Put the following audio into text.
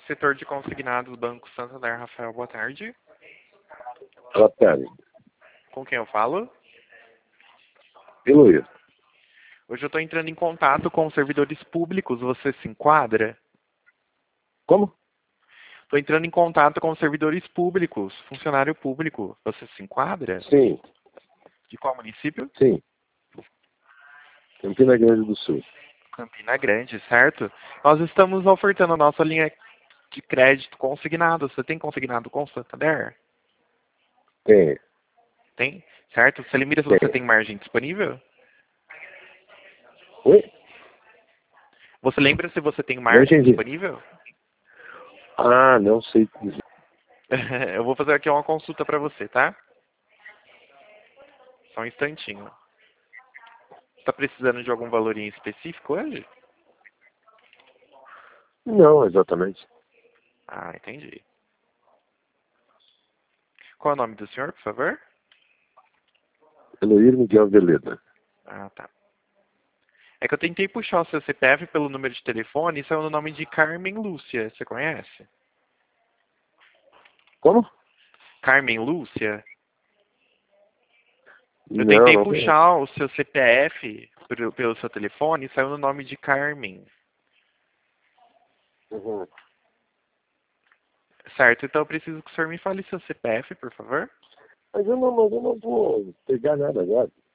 Setor de consignados, Banco Santander, Rafael, boa tarde. Boa tarde. Com quem eu falo? Eloy. Hoje eu estou entrando em contato com servidores públicos, você se enquadra? Como? Estou entrando em contato com servidores públicos, funcionário público, você se enquadra? Sim, De qual município? sim. Campina Grande do Sul. Campina Grande, certo? Nós estamos ofertando a nossa linha de crédito consignado. Você tem consignado com o Santander? Tem, Tem? Certo? Você lembra se você tem. tem margem disponível? Oi? Você lembra se você tem Não margem entendi. disponível? Ah, não sei dizer. Eu vou fazer aqui uma consulta para você, tá? Só um instantinho. Está precisando de algum valor em específico hoje? Não, exatamente. Ah, entendi. Qual é o nome do senhor, por favor? Eloy Miguel Veleda. Ah, tá. É que eu tentei puxar o seu CPF pelo número de telefone e saiu no nome de Carmen Lúcia. Você conhece? Como? Carmen Lúcia? Eu Não, tentei não conheço. puxar o seu CPF pelo seu telefone e saiu no nome de Carmen. Uhum. Certo, então eu preciso que o senhor me fale seu CPF, por favor. Mas eu não vou pegar nada agora.